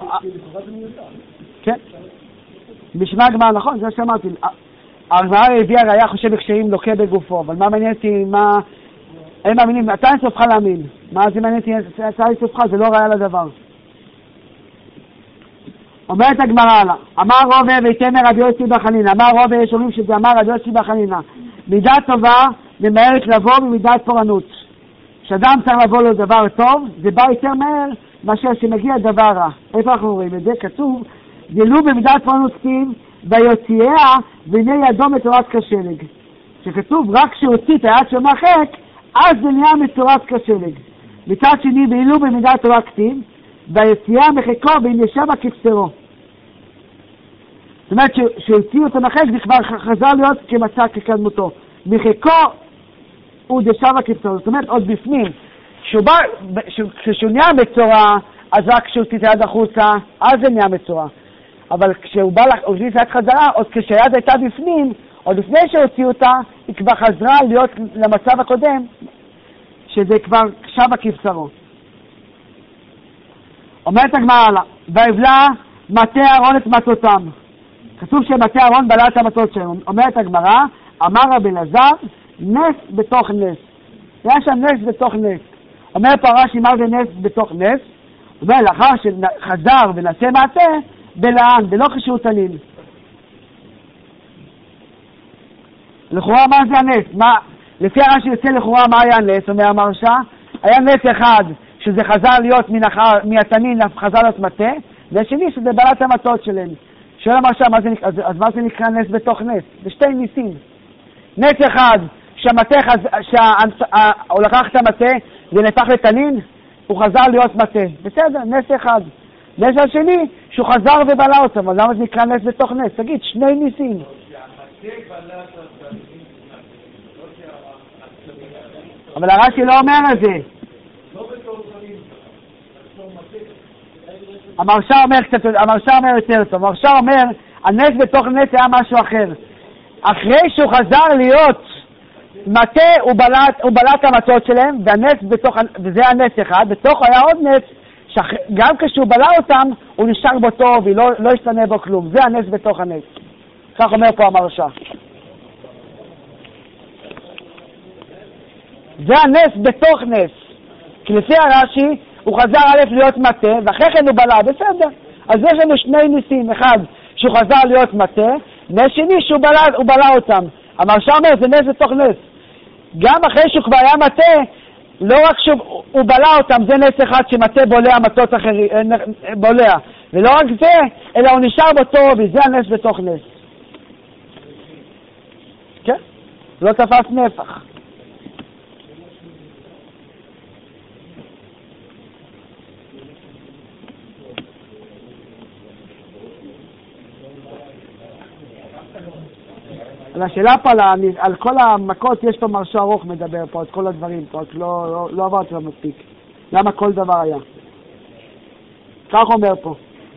כן, בשמה הגמרא, נכון, זה מה שאמרתי. הגמרא הביאה ראיה חושב בקשיים לוקה בגופו, אבל מה מעניין אותי, מה... הם מאמינים, אתה אין סופך להאמין. מה זה מעניין אותי, אתה אין סופך, זה לא ראיה לדבר. אומרת הגמרא הלאה, אמר רובה ויתמר רבי יוסי בר חנינא, אמר רובה, יש אומרים שזה אמר רבי יוסי בר חנינא, מידה טובה ממהרת לבוא ממידת פורענות. כשאדם צריך לבוא לו דבר טוב, זה בא יותר מהר מאשר שמגיע דבר רע. איפה אנחנו רואים את זה? כתוב, גילו במידת פורענות כתיב, ויוציאה והנה ידו מצורעת כשלג. שכתוב, רק כשהוציא את היד של מחק, אז זה נהיה מצורעת כשלג. מצד שני, ואילו במידת תורה כתיב, ויציאה מחיקו והנה שבה כבשרו. זאת אומרת, כשהוציאו את המחק, זה כבר חזר להיות כמצא כקדמותו. מחיקו הוא דשבה כבשרו. זאת אומרת, עוד בפנים. כשהוא נהיה מצורע, אז רק כשהוא הוציא את היד החוצה, אז זה נהיה מצורע. אבל כשהוא בא להוציא את היד חזרה, עוד כשהיד הייתה בפנים, עוד לפני שהוציאו אותה, היא כבר חזרה להיות למצב הקודם, שזה כבר שבה כבשרו. אומרת הגמרא הלאה, ויבלע מטה אהרון את מטותם. כתוב שמטה אהרון בלע את המטות שלהם. אומרת הגמרא, אמר רבי אלעזר, נס בתוך נס. היה שם נס בתוך נס. אומר פה רש"י, מה זה נס בתוך נס? ולאחר שחזר ונעשה מעשה, בלען, בלא חישות תנין. לכאורה מה זה הנס? מה, לפי הרש"י יוצא לכאורה מה היה הנס? אומר המרשה, היה נס אחד, שזה חזר להיות מהתנין, חזר להיות מטה, והשני שזה בלעת המטות שלהם. שואל המרשה, מה זה, אז, אז מה זה נקרא נס בתוך נס? זה שתי ניסים. נס אחד, שהמטה, שהוא לקח את המטה, זה נהפך לתנין, הוא חזר להיות מטה. בסדר, נס אחד. נס השני, שהוא חזר ובלע אותם, אבל למה זה נקרא נס בתוך נס? תגיד, שני ניסים. אבל הרש"י לא אומר על זה. המרשה אומר קצת, המרשה אומר יותר טוב. המרשה אומר, הנס בתוך נס היה משהו אחר. אחרי שהוא חזר להיות מטה, הוא בלע, הוא בלע את המטות שלהם, והנס בתוך, וזה הנס אחד, בתוך היה עוד נס, שגם כשהוא בלע אותם, הוא נשאר בו טוב, ולא לא ישתנה בו כלום. זה הנס בתוך הנס. כך אומר פה המרשה. זה הנס בתוך נס. כי לפי הרש"י, הוא חזר א' להיות מטה, ואחרי כן הוא בלע, בסדר. אז יש לנו שני ניסים, אחד שהוא חזר להיות מטה, נס שני שהוא בלע, הוא בלע אותם. המרשה אומר, זה נס בתוך נס. גם אחרי שהוא כבר היה מטה, לא רק שהוא בלע אותם, זה נס אחד שמטה בולע מטות אחרים, בולע. ולא רק זה, אלא הוא נשאר בו טוב, וזה הנס בתוך נס. כן? לא תפס נפח. על השאלה פה, על, על כל המכות, יש פה מרשו ארוך מדבר פה, את כל הדברים פה, רק לא, לא, לא עברתי לו מספיק. למה כל דבר היה? כך אומר פה.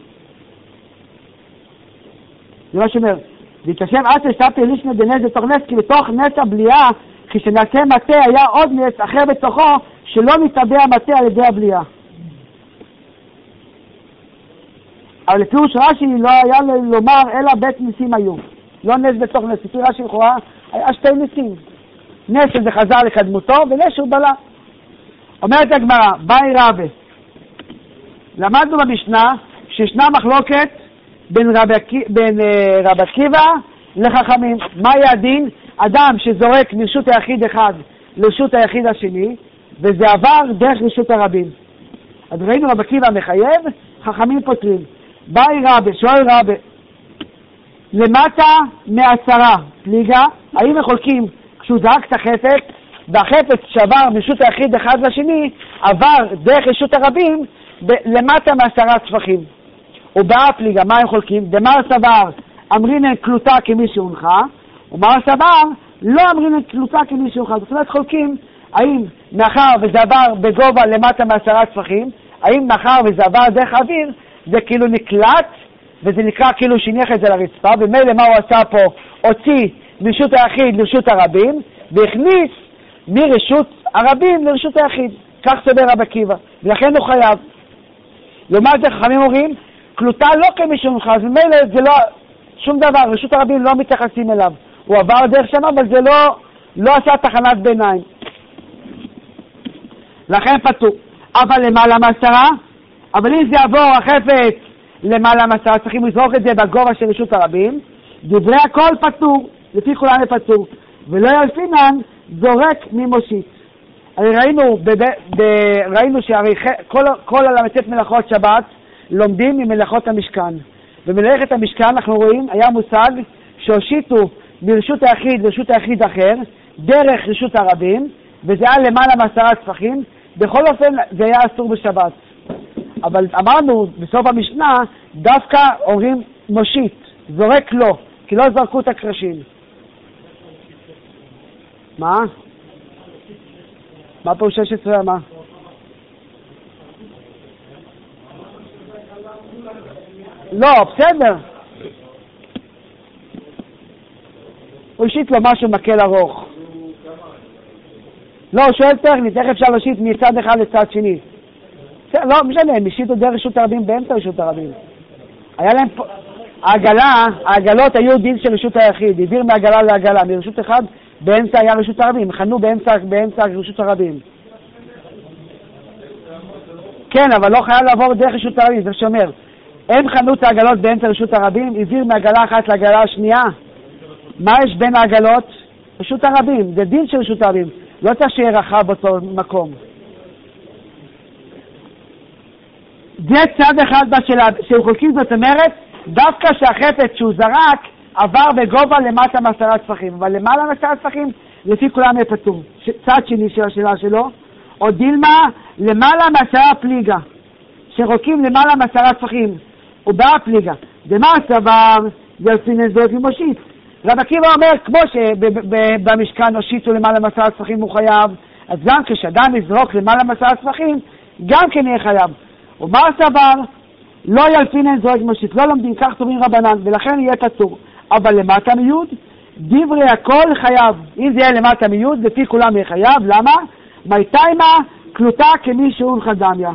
זה מה שאומר, והתשב עד ששבתי לישנה דנס בתוך נס, כי בתוך נס הבליעה, כשנעשה מטה היה עוד נס אחר בתוכו, שלא מתאבע מטה על ידי הבליעה. אבל לפירוש רש"י לא היה לומר אלא בית ניסים היו. לא נס בתוך נס, לפי רש"י לכאורה היה שתי ניסים. נס שזה חזר לקדמותו ונס שהוא בלה. אומרת הגמרא, באי רבי. למדנו במשנה שישנה מחלוקת בין רבי, בין, uh, רבי עקיבא לחכמים. מה היה הדין? אדם שזורק מרשות היחיד אחד לרשות היחיד השני, וזה עבר דרך רשות הרבים. אז ראינו רבי עקיבא מחייב, חכמים פותרים. באי רבי, שואל רבי, למטה מעשרה פליגה, האם מחולקים כשהוא זרק את החפץ, והחפץ שעבר מרשות היחיד אחד לשני, עבר דרך רשות הרבים, ב- למטה מעשרה צפחים. ובאה פליגה, מה הם חולקים? דמר סבר, אמרינן קלוטה כמי שהונחה, ומר סבר, לא אמרינן קלוטה כמי שהונחה. זאת אומרת, חולקים, האם מאחר וזה עבר בגובה למטה מעשרה צפחים, האם מאחר וזה עבר דרך האוויר, זה כאילו נקלט, וזה נקרא כאילו שיניח את זה לרצפה, ומילא מה הוא עשה פה? הוציא מרשות היחיד לרשות הרבים, והכניס מרשות הרבים לרשות היחיד. כך סובר רבי עקיבא, ולכן הוא חייב. לעומת זה חכמים אומרים, קלוטה לא כמי שהונחה, אז ממילא זה לא, שום דבר, רשות הרבים לא מתייחסים אליו. הוא עבר דרך שם, אבל זה לא, לא עשה תחנת ביניים. לכן פתור. אבל למעלה מעשרה, אבל אם זה יעבור החפץ למעלה מעשרה, צריכים לזרוק את זה בגובה של רשות הרבים, דברי הכל פתור, לפי כולם פתור, ולא ילפינן זורק ממושיט. הרי ראינו, ב- ב- ראינו שהרי כל, כל הל"ט מלאכות שבת לומדים ממלאכות המשכן. במלאכת המשכן אנחנו רואים, היה מושג שהושיטו מרשות היחיד לרשות היחיד אחר, דרך רשות הרבים, וזה היה למעלה מעשרה צפחים, בכל אופן זה היה אסור בשבת. אבל אמרנו בסוף המשנה, דווקא אומרים מושיט, זורק לא, כי לא זרקו את הקרשים. מה? מה פה שש עשרה, מה? לא, בסדר. הוא הושיט לו משהו מקל ארוך. לא, הוא שואל טכנית, איך אפשר להושיט מצד אחד לצד שני? לא, משנה, הם השיטו דרך רשות הרבים באמצע רשות הרבים. היה להם פה, העגלה, העגלות היו דין של רשות היחיד, העביר מעגלה לעגלה, מרשות אחד באמצע היה רשות הרבים, חנו באמצע, באמצע רשות הרבים. כן, אבל לא חייב לעבור דרך רשות הרבים, זה שאומר, הם חנו את העגלות באמצע רשות הרבים, העביר מעגלה אחת לעגלה השנייה. מה יש בין העגלות? רשות הרבים, זה דין של רשות הרבים, לא צריך שיהיה רחב באותו מקום. זה צד אחד בשאלה, שהוא חולקים, זאת אומרת, דווקא שהחפץ שהוא זרק עבר בגובה למטה מעשרה צפחים, אבל למעלה מעשרה צפחים לפי כולם יהיה פטור. צד שני של השאלה שלו, או דילמה למעלה מעשרה פליגה, שחולקים למעלה מעשרה צפחים, ובאה פליגה. דמה סבר, ילפינן זורק ממושיט. רבי עקיבא אומר, כמו שבמשכן הושיטו למעלה מעשרה צפחים הוא חייב, אז גם כשאדם יזרוק למעלה מעשרה צפחים, גם כן יהיה חייב. ומה סבר? לא ילפינן זורק ממושיט, לא לומדים, כך תורים רבנן, ולכן יהיה פטור. אבל למטה מיוד, דברי הכל חייב. אם זה יהיה למטה מיוד, לפי כולם יהיה חייב. למה? מייתיימה קלוטה כמי שהוא חדמיה.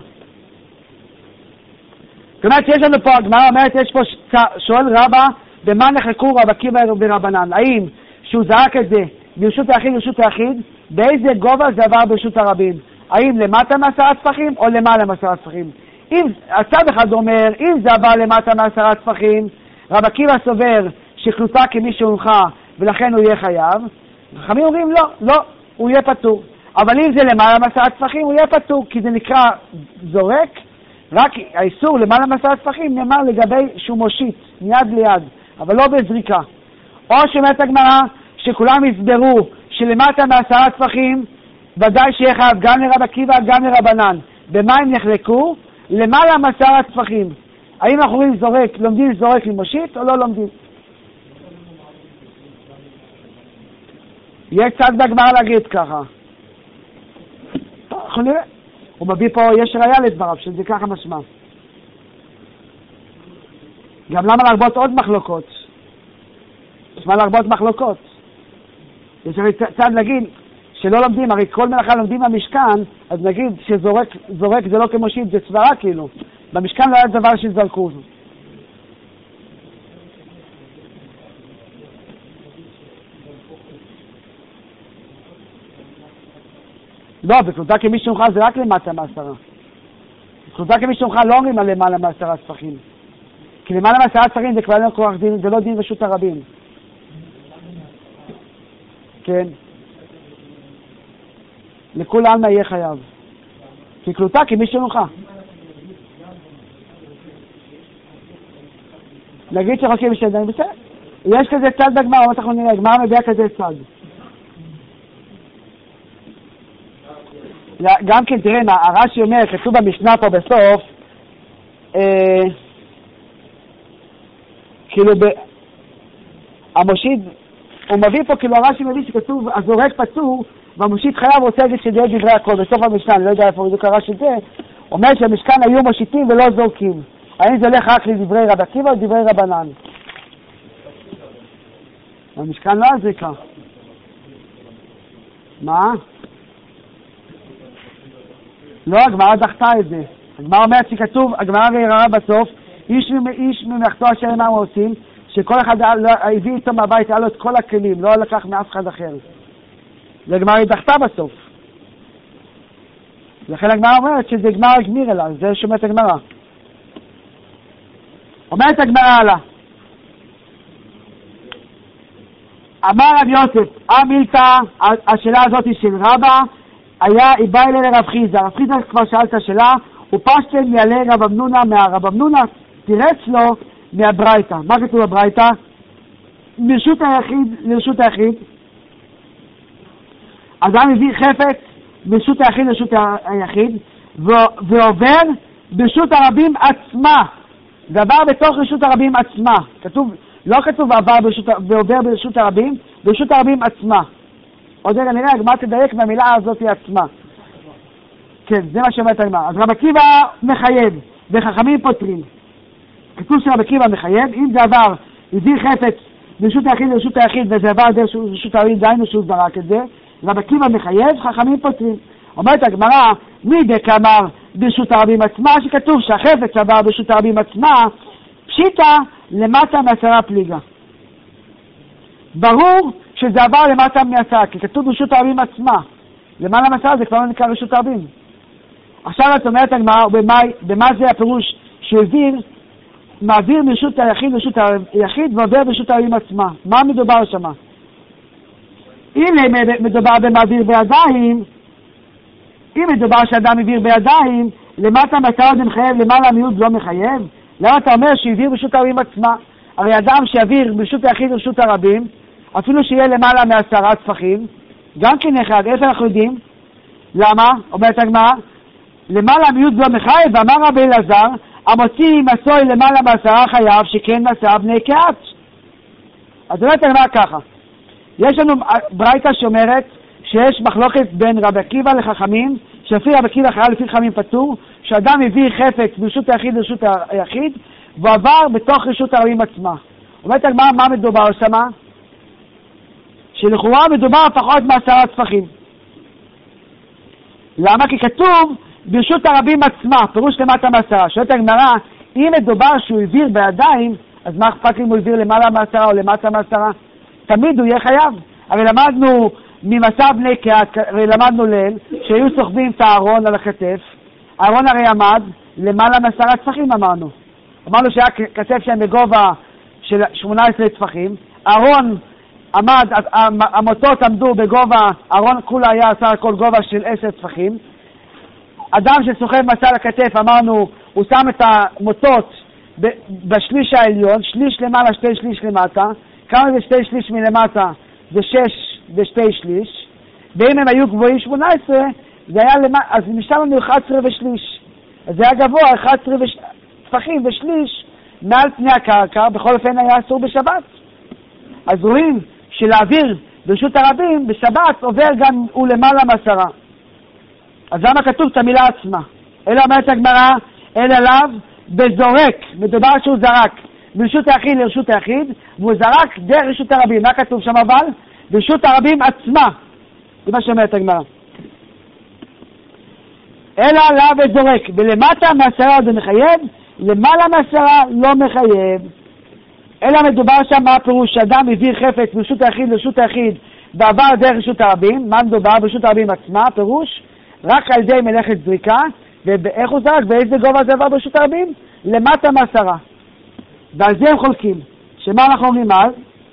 זאת אומרת שיש לנו פה, הגמרא אומרת, יש פה שואל רבא, במה נחלקו רבי עקיבא ורבנן? האם שהוא זרק את זה ברשות היחיד ברשות היחיד, באיזה גובה זה עבר ברשות הרבים? האם למטה מעשרה צפחים או למעלה מעשרה צפחים? אם הצד אחד אומר, אם זה עבר למטה מעשרה צפחים, רבי עקיבא סובר שקלוטה כמי שהונחה ולכן הוא יהיה חייב. חכמים אומרים לא, לא, הוא יהיה פטור. אבל אם זה למעלה מעשרה טפחים הוא יהיה פטור, כי זה נקרא זורק. רק האיסור למעלה מעשרה טפחים נאמר לגבי שהוא מושיט מיד ליד, אבל לא בזריקה. או שאומרת הגמרא שכולם יסברו שלמטה מעשרה טפחים ודאי שיהיה חייב גם לרבי עקיבא גם לרבנן. במה הם נחלקו? למעלה מעשרה טפחים. האם אנחנו רואים זורק, לומדים זורק למושיט או לא לומדים? יהיה קצת בגמרא להגיד ככה. טוב, אנחנו נראה. הוא מביא פה, יש ראיה לדבריו, שזה ככה משמע. גם למה להרבות עוד מחלוקות? יש מה להרבות מחלוקות. יש הרי צד להגיד שלא לומדים, הרי כל מלאכה לומדים במשכן, אז נגיד שזורק זורק זה לא כמו שיט, זה צברה כאילו. במשכן לא היה דבר שזרקו. לא, בקלותה כמי שומך זה רק למטה מעשרה. בקלותה כמי שומך לא אומרים על למעלה מעשרה ספחים. כי למעלה מעשרה ספחים זה כבר לא כוח דין, זה לא דין רשות הרבים. כן. לכול עלמא יהיה חייב. כי קלותה כמי שומך. נגיד שחוקים בשדיים, בסדר. יש כזה צד בגמרא, עוד אנחנו נראה, גמרא מביאה כזה צד. גם כן, תראה, הרש"י אומר, כתוב במשנה פה בסוף, אה, כאילו, ב, המושיד, הוא מביא פה, כאילו הרש"י מביא שכתוב, הזורק פצור, והמושיד חייב רוצה להגיד שזה יהיה דברי הכל, בסוף המשנה, אני לא יודע איפה בדיוק הרש"י זה, אומר שהמשכן היו מושיטים ולא זורקים. האם זה הולך רק לדברי רבי עקיבא או דברי רבנן? המשכן לא הזריקה. מה? לא, הגמרא דחתה את זה. הגמרא אומרת שכתוב, הגמרא ראה בסוף, איש, איש ממלאכתו אשר אינם עושים, שכל אחד הביא איתו מהבית, היה לו את כל הכלים, לא לקח מאף אחד אחר. והגמרא דחתה בסוף. לכן הגמרא אומרת שזה גמרא גמיר אלה, זה שומעת הגמרא. אומרת הגמרא הלאה. אמר רב יוסף, המילתא, השאלה הזאת היא של רבא, היה, היא באה אלי לרב חיסדא, רב חיסדא כבר שאל את השאלה, ופשטן יעלה רב אמנונה מהרב אמנונה, תירץ לו מהברייתא. מה כתוב בברייתא? מרשות היחיד לרשות היחיד. אדם מביא חפץ ברשות היחיד לרשות היחיד, ועובר ברשות הרבים עצמה. דבר בתוך רשות הרבים עצמה. כתוב, לא כתוב עבר ברשות, ועובר ברשות הרבים, ברשות הרבים עצמה. עוד רגע נראה, הגמרא תדייק מהמילה הזאת עצמה. כן, זה מה שאומרת הגמרא. אז רבי עקיבא מחייב, וחכמים פותרים. כתוב שרבי עקיבא מחייב, אם זה עבר, הביא חפץ ברשות היחיד לרשות היחיד, וזה עבר דרך רשות הרבים, דיינו שהוא זרק את זה, רבי עקיבא מחייב, חכמים פותרים. אומרת הגמרא, מי דקאמר ברשות הרבים עצמה, שכתוב שהחפץ עבר ברשות הרבים עצמה, פשיטא למטה מעשרה פליגה. ברור שזה עבר למטה מעשרה, כי כתוב ברשות הרבים עצמה. למעלה מעשרה זה כבר לא נקרא רשות הרבים. עכשיו את אומרת הגמרא, במה, במה זה הפירוש שהעביר, מעביר ברשות היחיד לרשות היחיד ועובר ברשות הרבים עצמה. מה מדובר שמה? אם מדובר במעביר בידיים, אם מדובר שאדם העביר בידיים, למטה מעשרה זה מחייב, למעלה מיעוט לא מחייב. למה אתה אומר שהעביר ברשות הרבים עצמה? הרי אדם שהעביר ברשות היחיד לרשות הרבים, אפילו שיהיה למעלה מעשרה טפחים, גם כן אחד, איפה אנחנו יודעים? למה? אומרת הגמרא, למעלה מיעוט לא מחייב, ואמר רבי אלעזר, המוציא מסוי למעלה מעשרה חייב, שכן מעשרה בני קהת. אז אומרת הגמרא ככה, יש לנו ברייתא שאומרת שיש מחלוקת בין רבי עקיבא לחכמים, שלפי רבי עקיבא חייב לפי חכמים פטור, שאדם הביא חפץ ברשות היחיד לרשות היחיד, ועבר בתוך רשות הרבים עצמה. אומרת הגמרא, מה מדובר שמה? שלכאורה מדובר פחות מעשרה טפחים. למה? כי כתוב ברשות הרבים עצמה, פירוש למטה מעשרה. שואלת הגמרא, אם מדובר שהוא העביר בידיים, אז מה אכפת לי אם הוא העביר למעלה מעשרה או למטה מעשרה? תמיד הוא יהיה חייב. הרי למדנו ממסע בני קהת, הרי למדנו ליל, שהיו סוחבים את הארון על הכתף. הארון הרי עמד למעלה מעשרה טפחים אמרנו. אמרנו שהיה כתף שהם בגובה של שמונה עשרה טפחים. הארון עמד, המוטות עמדו בגובה, הארון כולה היה עשה הכל גובה של עשר טפחים. אדם שסוחב מסע לכתף, אמרנו, הוא שם את המוטות בשליש העליון, שליש למעלה, שתי שליש למטה. כמה זה שתי שליש מלמטה? זה שש ושתי שליש. ואם הם היו גבוהים שמונה עשרה, זה היה למטה, אז נשאר לנו אחד עשרה ושליש. אז זה היה גבוה, אחד עשרה טפחים ושליש מעל פני הקרקע, בכל אופן היה אסור בשבת. אז רואים שלהעביר ברשות הרבים, בשבת עובר גם הוא למעלה מעשרה. אז למה כתוב את המילה עצמה? אלא אומרת הגמרא, אין עליו בזורק, מדובר שהוא זרק ברשות היחיד לרשות היחיד, והוא זרק דרך רשות הרבים. מה כתוב שם אבל? ברשות הרבים עצמה. זה מה שאומרת הגמרא. אלא עליו בזורק, ולמטה מעשרה עוד מחייב, למעלה מעשרה לא מחייב. אלא מדובר שם מה הפירוש, שאדם הביא חפץ ברשות היחיד לרשות היחיד ועבר דרך רשות הרבים. מה מדובר? ברשות הרבים עצמה, פירוש רק על ידי מלאכת זריקה. ואיך הוא זרק? באיזה גובה זה עבר ברשות הרבים? למטה מעשרה. ועל זה הם חולקים. שמה אנחנו אומרים אז?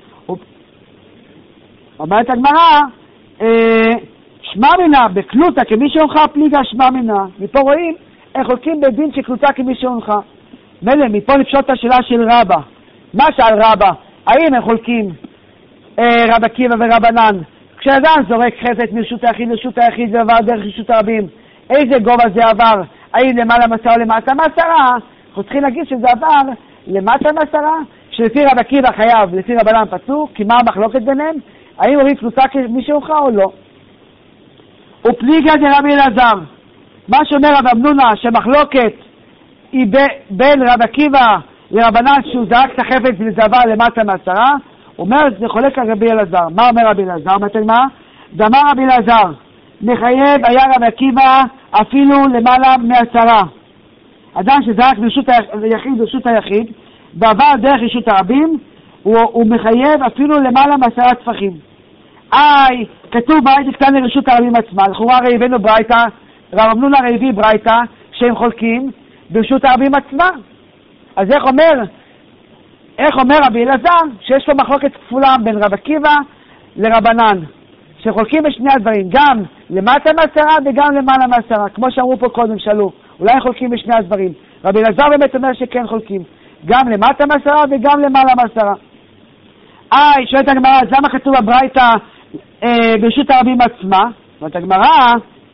אומרת הגמרא, שמע מינה בקלוטה כמי שהונחה פליגה שמע מינה. מפה רואים איך חולקים בדין שקלוטה כמי שהונחה. מילא, מפה נפשוט את השאלה של רבא. מה שאל רבא? האם הם חולקים אה, רב עקיבא ורבנן? כשאדם זורק חפץ מרשות היחיד לרשות היחיד ועבר דרך רשות הרבים, איזה גובה זה עבר? האם למעלה מעשרה או למטה מעשרה? אנחנו צריכים להגיד שזה עבר למטה מעשרה, שלפי רב עקיבא חייב, לפי רבנן פסוק, כי מה המחלוקת ביניהם? האם הוריד קלוטה כמי שהונחה או לא? ופליגה דרבי אלעזר, מה שאומר רב אמנונה שמחלוקת היא בין רב עקיבא לרבנן שהוא זרק את החפץ וזה עבר למטה מעשרה, אומר זה חולק על רבי אלעזר. מה אומר רבי אלעזר? אומרת מה? דאמר רבי אלעזר מחייב היה רב עקיבא אפילו למעלה מעשרה. אדם שזרק ברשות היחיד ברשות היחיד ועבר דרך רשות הרבים, הוא, הוא מחייב אפילו למעלה מעשרה טפחים. איי, כתוב ברייתא קטן לרשות הרבים עצמה. לכאורה הרי הבאנו ברייתא, רב אמנונה הרי הביא ברייתא שהם חולקים ברשות הרבים עצמה. אז איך אומר, איך אומר רבי אלעזר שיש לו מחלוקת כפולה בין רב עקיבא לרבנן, שחולקים בשני הדברים, גם למטה מעשרה וגם למעלה מעשרה, כמו שאמרו פה קודם, שאלו, אולי חולקים בשני הדברים. רבי אלעזר באמת אומר שכן חולקים, גם למטה מעשרה וגם למעלה מעשרה. איי, שואלת הגמרא, אז למה כתוב בברייתא אה, ברשות הרבים עצמה? זאת הגמרא,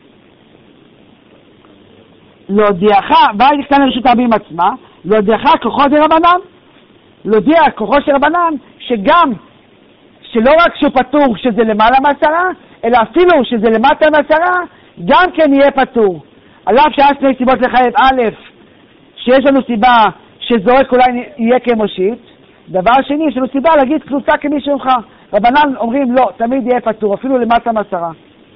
להודיעך, ברייתא קטן לרשות הרבים עצמה, להודיעך כוחו דרבנן, להודיע כוחו של רבנן, שגם, שלא רק שהוא פטור שזה למעלה מעשרה, אלא אפילו שזה למטה מעשרה, גם כן יהיה פטור. עליו שהיה שני סיבות לחייב, א', שיש לנו סיבה שזורק אולי יהיה כמושיט, דבר שני, יש לנו סיבה להגיד קלוטה כמי שהונחה. רבנן אומרים לא, תמיד יהיה פטור, אפילו למטה מעשרה.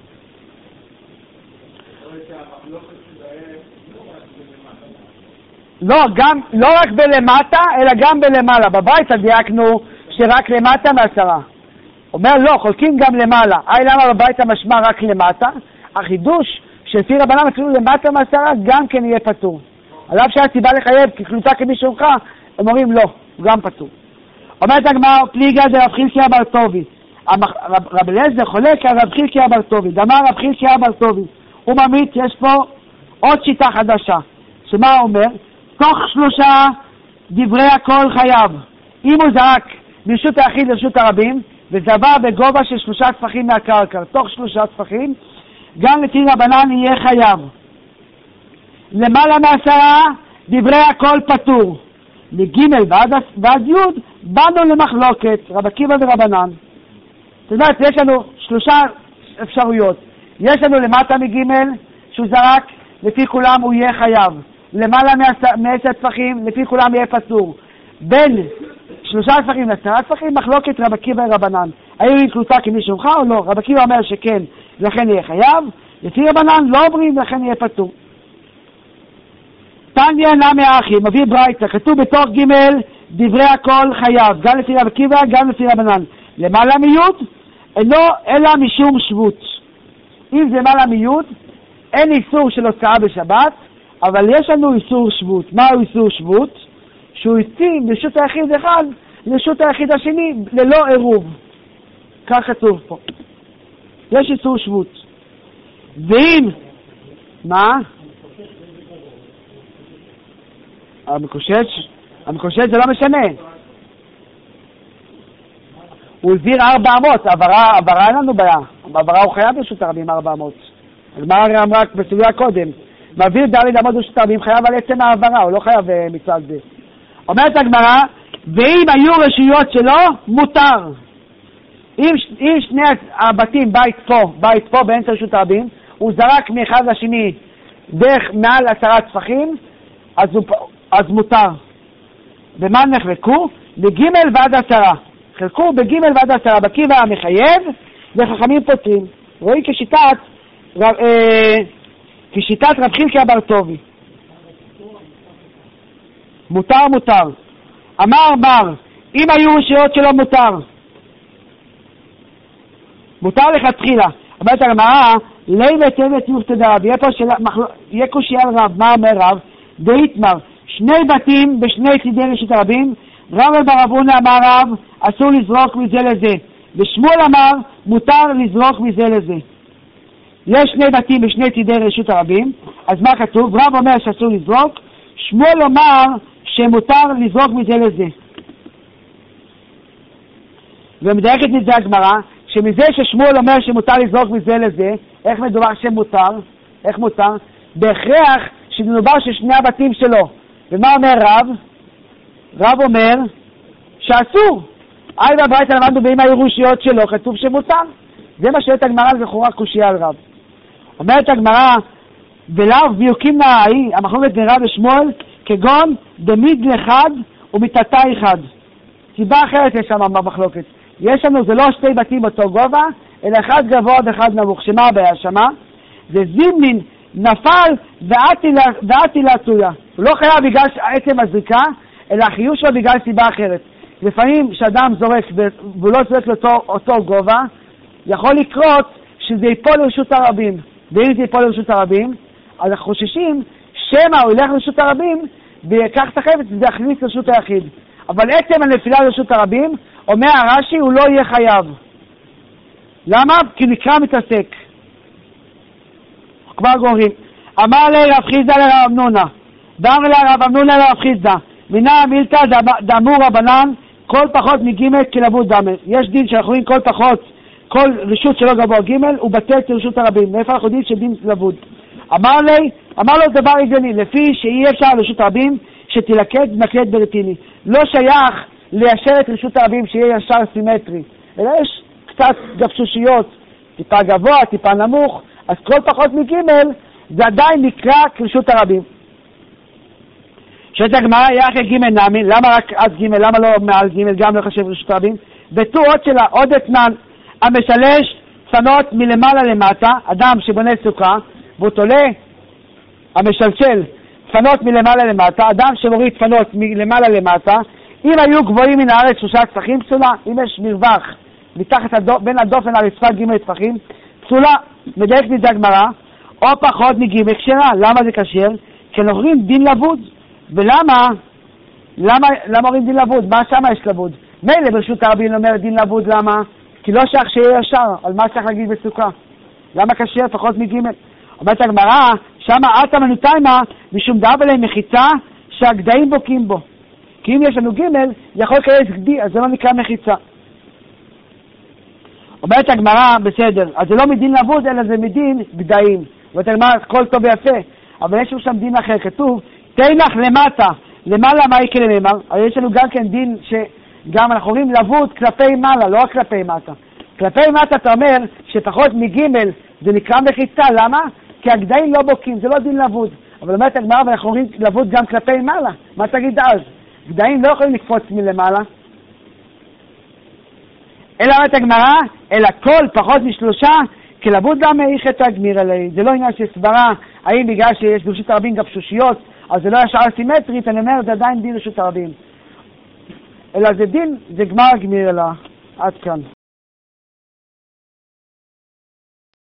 לא, גם, לא רק בלמטה, אלא גם בלמעלה. בבית דייקנו שרק למטה מעשרה. אומר לא, חולקים גם למעלה. אי למה בבית המשמע רק למטה? החידוש שלפי רבנן אפילו למטה מעשרה גם כן יהיה פטור. עליו שהיה סיבה לחייב כקלוטה כמי שהונחה, הם אומרים לא, גם פטור. אומרת הגמרא, פליגה זה רב חילקיה בר טובי. רב אליעזר חולק על רב חילקיה בר טובי. דאמר רב חילקיה בר טובי. הוא ממית, יש פה עוד שיטה חדשה. שמה הוא אומר? תוך שלושה דברי הכל חייב. אם הוא זרק מרשות היחיד לרשות הרבים, וזבר בגובה של שלושה טפחים מהקרקע, תוך שלושה טפחים, גם לפי רבנן יהיה חייב. למעלה מעשרה דברי הכל פטור. מג' ועד, ועד י' באנו למחלוקת, רב עקיבא ורבנן. זאת אומרת, יש לנו שלושה אפשרויות. יש לנו למטה מג' שהוא זרק, לפי כולם הוא יהיה חייב. למעלה מעשר טפחים, לפי כולם יהיה פטור. בין שלושה טפחים לעשרה טפחים, מחלוקת רב עקיבא ורבנן. האם היא קלוטה כמי שהונחה או לא? רב עקיבא אומר שכן, לכן יהיה חייב. לפי רבנן לא אומרים, לכן יהיה פטור. תניא נמי אחי, מביא ברייתא, כתוב בתוך ג' דברי הכל חייב, גם לפי רב עקיבא, גם לפי רבנן. למעלה מיוד, אינו אלא משום שבות. אם זה למעלה מיוד, אין איסור של הוצאה בשבת, אבל יש לנו איסור שבות. מהו איסור שבות? שהוא יוציא מרשות היחיד אחד לרשות היחיד השני ללא עירוב. כך כתוב פה. יש איסור שבות. ואם, מה? המקושש, המקושש זה לא משנה. הוא העביר ארבע אמות, עברה, עברה אין לנו בעיה. עברה הוא חייב ברשות הרבים ארבע אמות. הגמרא אמרה רק בסוגיה קודם. מעביר ד' אמות ברשות הרבים חייב על עצם העברה, הוא לא חייב מצד זה. אומרת הגמרא, ואם היו רשויות שלו, מותר. אם, אם שני הבתים, בית פה, בית פה באמצע רשות הרבים, הוא זרק מאחד לשני דרך מעל עשרה טפחים, אז, הוא, אז מותר. במה נחלקו? בגימל ועד עשרה. חלקו בגימל ועד עשרה, בקיבה המחייב, וחכמים פותרים. רואים כשיטת, רב, אה, כשיטת רב חילקי הבר טובי. מותר, מותר. אמר בר, אם היו רשויות שלא מותר, מותר לכתחילה. אומרת הגמרא, לילה תמת יופתא דרב, יהיה פה שאלה, יהיה קושי על רב, מה אומר רב? דאיתמר, שני בתים בשני צידי רשות הרבים, רב בר אבונה אמר רב, אסור לזרוק מזה לזה, ושמואל אמר, מותר לזרוק מזה לזה. יש שני בתים בשני צידי רשות הרבים, אז מה כתוב? רב אומר שאסור לזרוק, שמואל אומר שמותר לזרוק מזה לזה. ומדייקת מזה הגמרא, שמזה ששמואל אומר שמותר לזרוק מזה לזה, איך מדובר שמותר? איך מותר? בהכרח שמדובר ששני הבתים שלו. ומה אומר רב? רב אומר שאסור. אי בברייתא למדנו באם הירושיות שלו, כתוב שמותר. זה מה שואלת הגמרא, זה לכאורה קושיה על רב. אומרת הגמרא, ולאו ביוקים נאי, המחלוקת בין רב ושמואל, כגון דמיד לחד ומתתה אחד. סיבה אחרת יש שם במחלוקת. יש לנו, זה לא שתי בתים באותו גובה, אלא אחד גבוה ואחד נמוך. שמה הבעיה שמה? זה זימנין נפל ועתי לעצויה. הוא לא חייב בגלל עצם הזריקה, אלא החיוב שלו בגלל סיבה אחרת. לפעמים שאדם זורק והוא לא זורק לאותו אותו גובה, יכול לקרות שזה ייפול לרשות הרבים. ואם זה ייפול לרשות הרבים, אז אנחנו חוששים שמא הוא ילך לרשות הרבים ויקח את החפץ וזה יכניס לרשות היחיד. אבל עצם הנפילה לרשות הרבים, אומר הרש"י, הוא לא יהיה חייב. למה? כי נקרא מתעסק. כבר גוררים. אמר לי רב חיסדא לרב אמנונה, דאמר לרב אמנונה לרב חיסדא, מינה מילתא דאמור רבנן, כל פחות מגימל כלבוד דמר. יש דין שאנחנו רואים כל פחות, כל רשות שלא גבוה גימל, הוא בטל כרשות הרבים. מאיפה אנחנו יודעים שדין לבוד? אמר לי, אמר לו דבר הגיוני, לפי שאי אפשר לרשות הרבים, שתילקט מקלט ברטיני. לא שייך ליישר את רשות הרבים שיהיה ישר סימטרי, אלא יש קצת גבשושיות, טיפה גבוה, טיפה נמוך, אז כל פחות מגימל, זה עדיין נקרא כרשות הרבים. שאת הגמרא יחד גימל נמי, למה רק עד גימל, למה לא מעל גימל, גם לא חשב רשות הרבים? בטור עוד שלה, עוד אתנן, המשלש צנות מלמעלה למטה, אדם שבונה סוכה, והוא תולה, המשלשל, צנות מלמעלה למטה, אדם שמוריד צנות מלמעלה למטה, אם היו גבוהים מן הארץ שלושה טפחים פסולה, אם יש מרווח מתחת הדופ, בין הדופן לרצפה ג' טפחים, פסולה, מדייק מזה הגמרא, או פחות מג' כשרה. למה זה כשר? כי אנחנו רואים דין לבוד. ולמה? למה, למה רואים דין לבוד? מה שמה יש לבוד? מילא ברשות הרבים אומר דין לבוד, למה? כי לא שייך שיהיה ישר, על מה צריך להגיד בסוכה? למה כשר פחות מג'? אומרת הגמרא, שמה עתה מנותיימה משום דאב עליהם מחיצה שהגדיים בוקים בו. כי אם יש לנו ג' יכול כלל גדי, אז זה לא נקרא מחיצה. אומרת הגמרא, בסדר, אז זה לא מדין לבוד, אלא זה מדין גדיים. אומרת הגמרא, כל טוב ויפה, אבל יש לנו שם דין אחר, כתוב, תנח למטה, למעלה מה יקרה לממר, אבל יש לנו גם כן דין שגם אנחנו רואים לבוד כלפי מעלה, לא רק כלפי מטה. כלפי מטה אתה אומר שפחות מגימל זה נקרא מחיצה, למה? כי הגדיים לא בוקים, זה לא דין לבוד. אבל אומרת הגמרא, ואנחנו רואים לבוד גם כלפי מעלה, מה תגיד אז? גדיים לא יכולים לקפוץ מלמעלה. אלא אומרת הגמרא, אלא כל פחות משלושה, כלבוד גם איך את הגמיר עלי. זה לא עניין של סברה, האם בגלל שיש ברשות הרבים גבשושיות, אז זה לא ישר סימטרית, אני אומר, זה עדיין דין רשות הרבים. אלא זה דין, זה גמר הגמיר עלה. עד כאן.